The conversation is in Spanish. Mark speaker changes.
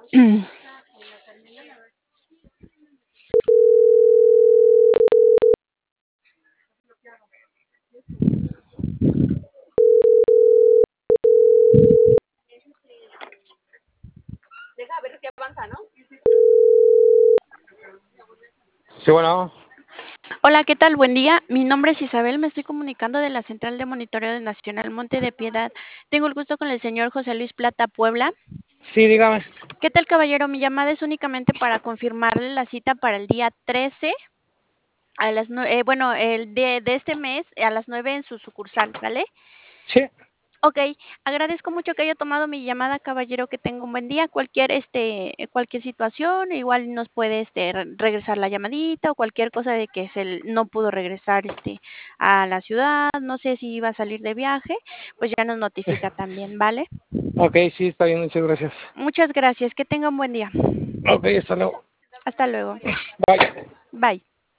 Speaker 1: Deja ver si avanza, ¿no?
Speaker 2: Sí, bueno.
Speaker 1: Hola, ¿qué tal? Buen día. Mi nombre es Isabel. Me estoy comunicando de la Central de Monitoreo de Nacional Monte de Piedad. Tengo el gusto con el señor José Luis Plata Puebla.
Speaker 2: Sí, dígame.
Speaker 1: ¿Qué tal, caballero? Mi llamada es únicamente para confirmarle la cita para el día 13 a las bueno, el de este mes a las 9 en su sucursal, ¿sale?
Speaker 2: Sí.
Speaker 1: Ok, agradezco mucho que haya tomado mi llamada, caballero, que tenga un buen día. Cualquier situación, igual nos puede regresar la llamadita o cualquier cosa de que no pudo regresar a la ciudad, no sé si iba a salir de viaje, pues ya nos notifica también, ¿vale?
Speaker 2: Ok, sí, está bien, muchas gracias.
Speaker 1: Muchas gracias, que tenga un buen día.
Speaker 2: Ok, hasta luego.
Speaker 1: Hasta luego.
Speaker 2: Bye.
Speaker 1: Bye.